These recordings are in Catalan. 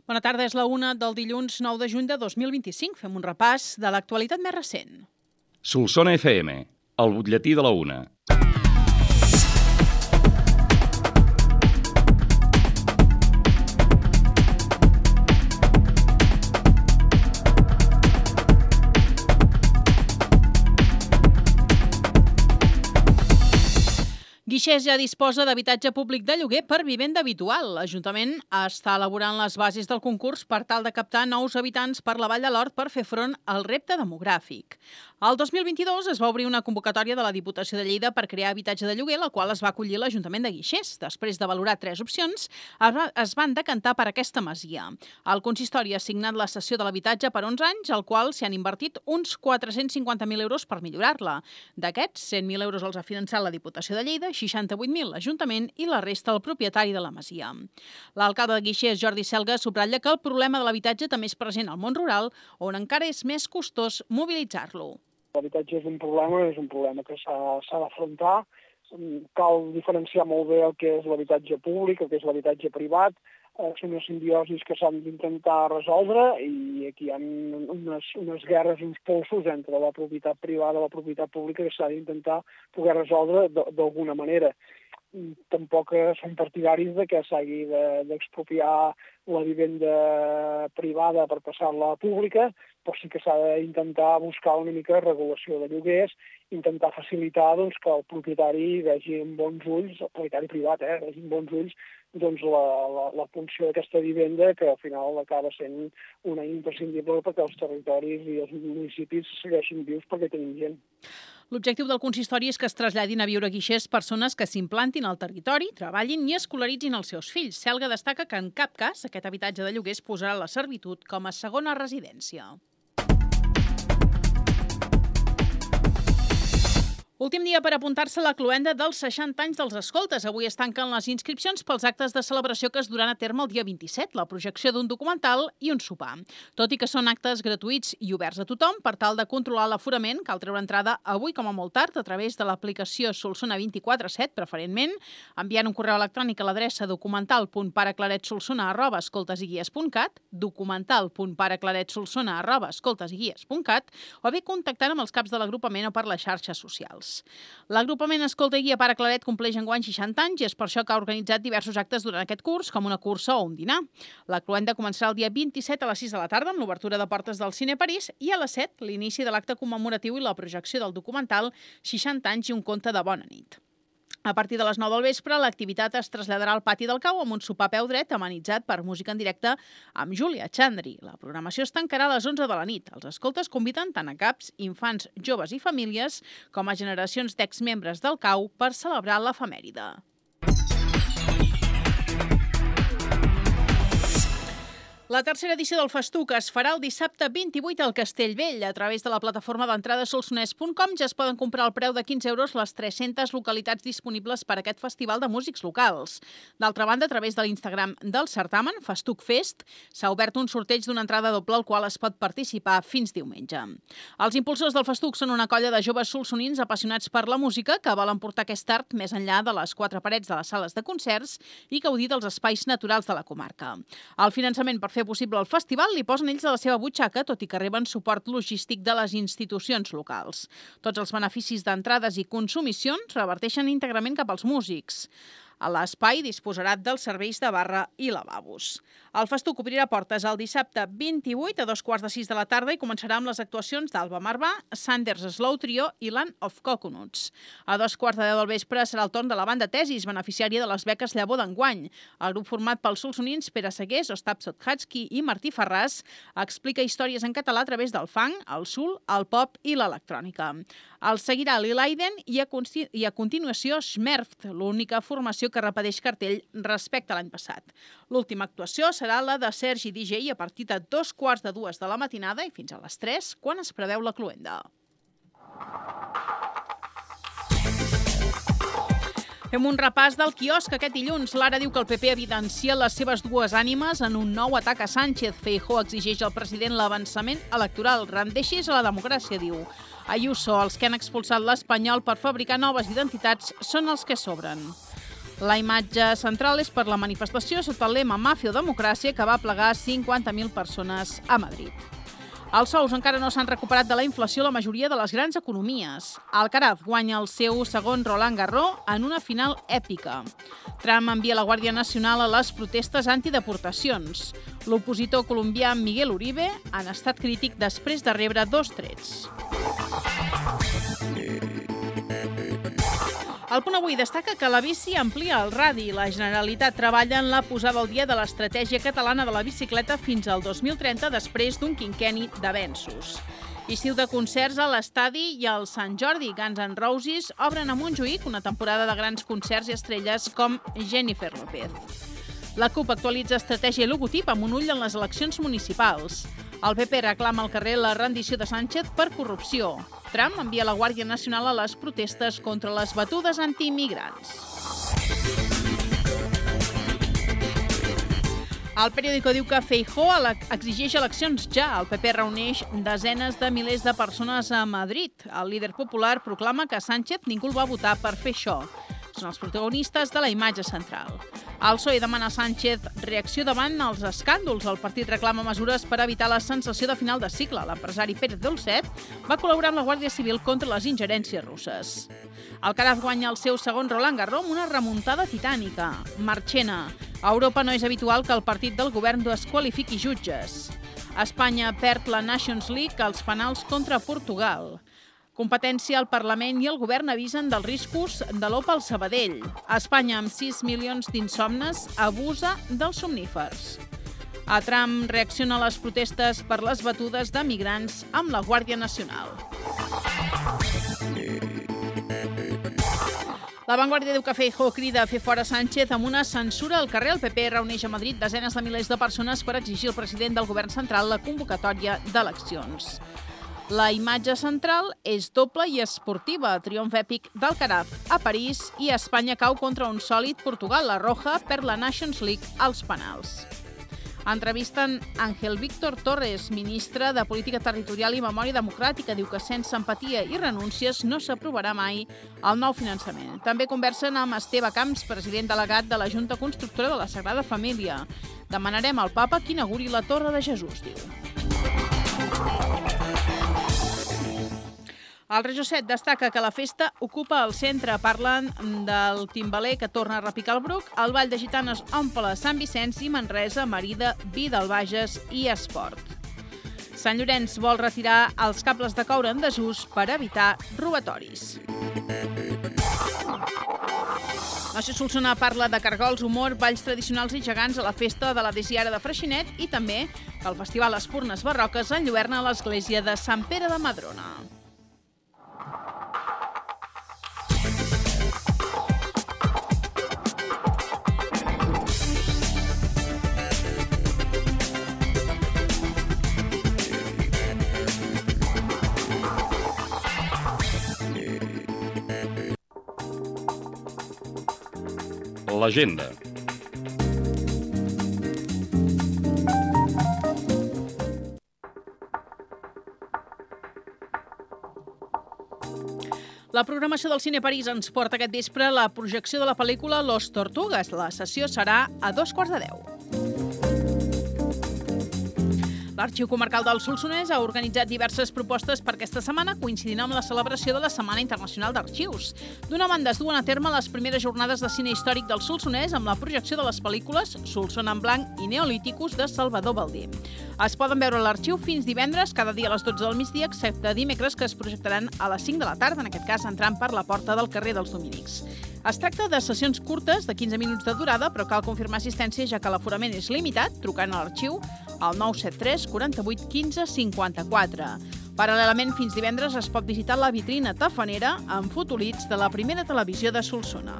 Bona tarda, és la 1 del dilluns 9 de juny de 2025. Fem un repàs de l'actualitat més recent. Solsona FM, el butlletí de la 1. Guixers ja disposa d'habitatge públic de lloguer per vivenda habitual. L'Ajuntament està elaborant les bases del concurs per tal de captar nous habitants per la Vall de l'Hort per fer front al repte demogràfic. El 2022 es va obrir una convocatòria de la Diputació de Lleida per crear habitatge de lloguer, la qual es va acollir l'Ajuntament de Guixers. Després de valorar 3 opcions, es van decantar per aquesta masia. El consistori ha signat la cessió de l'habitatge per 11 anys, al qual s'hi han invertit uns 450.000 euros per millorar-la. D'aquests, 100.000 euros els ha finançat la Diputació de Lleida, 68.000 l'Ajuntament i la resta el propietari de la masia. L'alcalde de Guixers, Jordi Selga, subratlla que el problema de l'habitatge també és present al món rural, on encara és més costós mobilitzar-lo. L'habitatge és un problema que s'ha d'afrontar. Cal diferenciar molt bé el que és l'habitatge públic, el que és l'habitatge privat. Són unes simbiosis que s'han d'intentar resoldre i aquí hi ha unes guerres, uns polsos entre la propietat privada i la propietat pública que s'ha d'intentar poder resoldre d'alguna manera. Tampoc som partidaris de que s'hagi d'expropiar la vivenda privada per passar-la a pública, però sí que s'ha d'intentar buscar una mica de regulació de lloguers, intentar facilitar que el propietari vegi amb bons ulls, el propietari privat, vegi amb bons ulls la funció d'aquesta vivenda, que al final acaba sent una imprescindible perquè els territoris i els municipis segueixin vius perquè tenim gent. L'objectiu del consistori és que es traslladin a viure a Guixers persones que s'implantin al territori, treballin i escolaritzin els seus fills. Selga destaca que en cap cas aquest habitatge de lloguer es posarà la servitud com a segona residència. Últim dia per apuntar-se a la cloenda dels 60 anys dels escoltes. Avui es tanquen les inscripcions pels actes de celebració que es duran a terme el dia 27, la projecció d'un documental i un sopar. Tot i que són actes gratuïts i oberts a tothom, per tal de controlar l'aforament, cal treure entrada avui com a molt tard a través de l'aplicació Solsona 24/7, preferentment, enviant un correu electrònic a l'adreça documental.paraclaretsolsona@escoltesiguies.cat, documental.paraclaretsolsona@escoltesiguies.cat, o bé contactant amb els caps de l'agrupament o per les xarxes socials. L'agrupament Escolta i Guia Pare Claret compleix enguany 60 anys i és per això que ha organitzat diversos actes durant aquest curs, com una cursa o un dinar. La cloenda començarà el dia 27 a les 6 de la tarda amb l'obertura de portes del Cine París i a les 7 l'inici de l'acte commemoratiu i la projecció del documental 60 anys i un conte de bona nit. A partir de les 9 del vespre, l'activitat es traslladarà al pati del Cau amb un sopar a peu dret amenitzat per música en directe amb Júlia Chandri. La programació es tancarà a les 11 de la nit. Els escoltes conviden tant a caps, infants, joves i famílies com a generacions d'exmembres del Cau per celebrar l'efemèride. La tercera edició del Festuc es farà el dissabte 28 al Castellvell. A través de la plataforma d'entrada solsonès.com ja es poden comprar al preu de 15 euros les 300 localitats disponibles per a aquest festival de músics locals. D'altra banda, a través de l'Instagram del certamen, Festuc Fest, s'ha obert un sorteig d'una entrada doble al qual es pot participar fins diumenge. Els impulsors del Festuc són una colla de joves solsonins apassionats per la música que volen portar aquest art més enllà de les 4 parets de les sales de concerts i gaudir dels espais naturals de la comarca. El finançament per fer possible el festival li posen ells de la seva butxaca, tot i que reben suport logístic de les institucions locals. Tots els beneficis d'entrades i consumicions reverteixen íntegrament cap als músics. L'espai disposarà dels serveis de barra i lavabos. El Festuc obrirà portes el dissabte 28 a 2:15 de la tarda i començarà amb les actuacions d'Alba Marvà, Sanders Slow Trio i Land of Coconuts. A 2:15 del vespre serà el torn de la banda Tesis, beneficiària de les beques Llavor d'enguany. El grup format pels solsonins Pere Segués, Ostap Sothatski i Martí Ferràs explica històries en català a través del funk, el soul, el pop i l'electrònica. El seguirà Lil Aiden i a continuació Schmerft, l'única formació que repeteix cartell respecte a l'any passat. L'última actuació serà la de Sergi DJ a partir de 2:15 de la matinada i fins a les 3, quan es preveu la cloenda. Fem un repàs del quiosc aquest dilluns. L'Ara diu que el PP evidencia les seves dues ànimes en un nou atac a Sánchez. Feijóo exigeix al president l'avançament electoral. Rendeixis a la democràcia, diu. Ayuso, els que han expulsat l'Espanyol per fabricar noves identitats són els que sobren. La imatge central és per la manifestació sota el lema Màfia o Democràcia que va plegar 50.000 persones a Madrid. Els sous encara no s'han recuperat de la inflació a la majoria de les grans economies. Alcaraz guanya el seu segon Roland Garros en una final èpica. Trump envia la Guàrdia Nacional a les protestes antideportacions. L'opositor colombià Miguel Uribe en estat crític després de rebre 2 trets. El Punt Avui destaca que la bici amplia el radi. La Generalitat treballa en la posada al dia de l'estratègia catalana de la bicicleta fins al 2030 després d'un quinquenni d'avenços. Estiu de concerts a l'Estadi i al Sant Jordi. Guns N' Roses obren a Montjuïc una temporada de grans concerts i estrelles com Jennifer López. La CUP actualitza estratègia i logotip amb un ull en les eleccions municipals. El PP reclama al carrer la rendició de Sánchez per corrupció. Trump envia la Guàrdia Nacional a les protestes contra les batudes antiimmigrants. El periòdico diu que Feijóo exigeix eleccions ja. El PP reuneix desenes de milers de persones a Madrid. El líder popular proclama que Sánchez ningú el va votar per fer això. Són els protagonistes de la imatge central. El PSOE demana a Sánchez reacció davant els escàndols. El partit reclama mesures per evitar la sensació de final de cicle. L'empresari Pérez Dolcet va col·laborar amb la Guàrdia Civil contra les ingerències russes. Alcaraz guanya el seu segon Roland Garros amb una remuntada titànica. Marchena. A Europa no és habitual que el partit del govern desqualifiqui jutges. Espanya perd la Nations League als penals contra Portugal. Competència al Parlament i el govern avisen dels riscos de l'Opel Sabadell. Espanya, amb 6 milions d'insomnes, abusa dels somnífers. A Trump reacciona a les protestes per les batudes de migrants amb la Guàrdia Nacional. La Vanguardia diu que Feijóo crida a fer fora Sánchez amb una censura al carrer. El PP reuneix a Madrid desenes de milers de persones per exigir al president del govern central la convocatòria d'eleccions. La imatge central és doble i esportiva. Triomf èpic d'Alcaraz a París i Espanya cau contra un sòlid Portugal. La Roja perd la Nations League als penals. Entrevisten Ángel Víctor Torres, ministre de Política Territorial i Memòria Democràtica. Diu que sense empatia i renúncies no s'aprovarà mai el nou finançament. També conversen amb Esteve Camps, president delegat de la Junta Constructora de la Sagrada Família. Demanarem al papa que inauguri la Torre de Jesús, diu. El Regió 7 destaca que la festa ocupa el centre. Parlen del timbaler que torna a repicar el Bruc, el Ball de Gitanes omple Sant Vicenç i Manresa marida vi del Bages i esport. Sant Llorenç vol retirar els cables de coure en desús per evitar robatoris. Nació Solsona parla de cargols, humor, balls tradicionals i gegants a la festa de la Desiara de Freixenet i també que el Festival Espurnes Barroques enlluerna a l'església de Sant Pere de Madrona. L'agenda. La programació del Cine París ens porta aquest vespre la projecció de la pel·lícula Los Tortugas. La sessió serà a 9:45. L'Arxiu Comarcal del Solsonès ha organitzat diverses propostes per aquesta setmana, coincidint amb la celebració de la Setmana Internacional d'Arxius. D'una banda, es duen a terme les primeres jornades de cine històric del Solsonès amb la projecció de les pel·lícules Solsona en blanc i Neolíticus de Salvador Baldí. Es poden veure a l'Arxiu fins divendres, cada dia a les 12 del migdia, excepte dimecres, que es projectaran a les 5 de la tarda, en aquest cas entrant per la porta del carrer dels Dominics. Es tracta de sessions curtes de 15 minuts de durada, però cal confirmar assistència ja que l'aforament és limitat, trucant a l'Arxiu al 973 48 15 54. Paral·lelament, fins divendres es pot visitar la vitrina tafanera amb fotolits de la primera televisió de Solsona.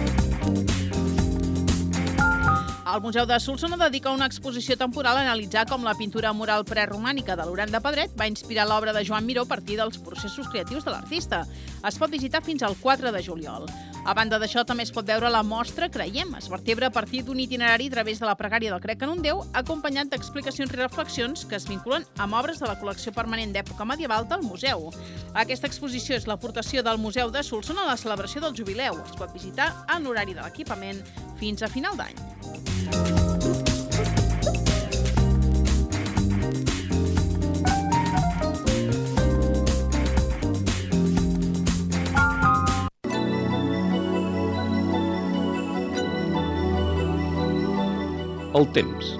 El Museu de Solsona dedica una exposició temporal a analitzar com la pintura mural preromànica de Loran de Pedret va inspirar l'obra de Joan Miró a partir dels processos creatius de l'artista. Es pot visitar fins al 4 de juliol. A banda d'això, també es pot veure la mostra Creiem. Es vertebra a partir d'un itinerari a través de la pregària del Crec en un Déu, acompanyat d'explicacions i reflexions que es vinculen amb obres de la col·lecció permanent d'època medieval del museu. Aquesta exposició és l'aportació del Museu de Solsona a la celebració del jubileu. Es pot visitar en l'horari de l'equipament fins a final d'any. El temps.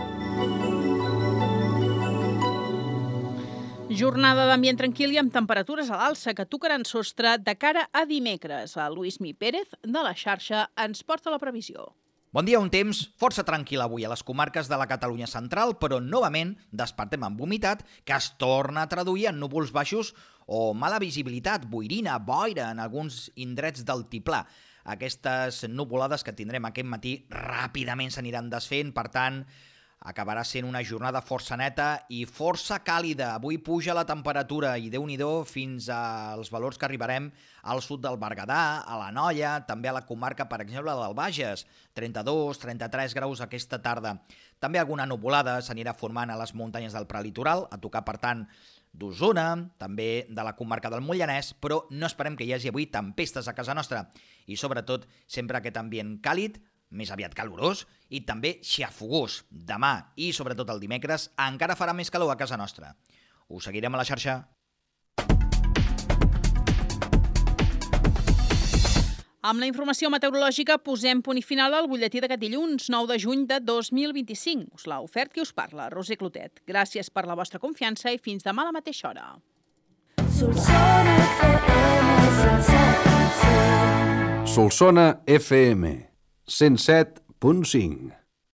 Jornada d'ambient tranquil i amb temperatures a l'alça que tocaran sostre de cara a dimecres. El Lluís Mi Pérez, de la xarxa, ens porta la previsió. Bon dia, un temps força tranquil avui a les comarques de la Catalunya central, però novament despertem amb humitat que es torna a traduir en núvols baixos o mala visibilitat, boirina, boira en alguns indrets d'altiplà. Aquestes nuvolades que tindrem aquest matí ràpidament s'aniran desfent, per tant, acabarà sent una jornada força neta i força càlida. Avui puja la temperatura i Déu-n'hi-do fins als valors que arribarem al sud del Berguedà, a l'Anoia, també a la comarca, per exemple, del Bages, 32-33 graus aquesta tarda. També alguna nuvolada s'anirà formant a les muntanyes del prelitoral, a tocar, per tant, d'Osona, també de la comarca del Moianès, però no esperem que hi hagi avui tempestes a casa nostra i, sobretot, sempre aquest ambient càlid, més aviat calorós i també xafogós. Demà i, sobretot, el dimecres encara farà més calor a casa nostra. Us seguirem a la xarxa. Amb la informació meteorològica posem punt i final al butlletí d'aquest dilluns, 9 de juny de 2025. Us l'ha ofert qui us parla, Roser Clotet. Gràcies per la vostra confiança i fins demà a la mateixa hora. Solsona FM 107.5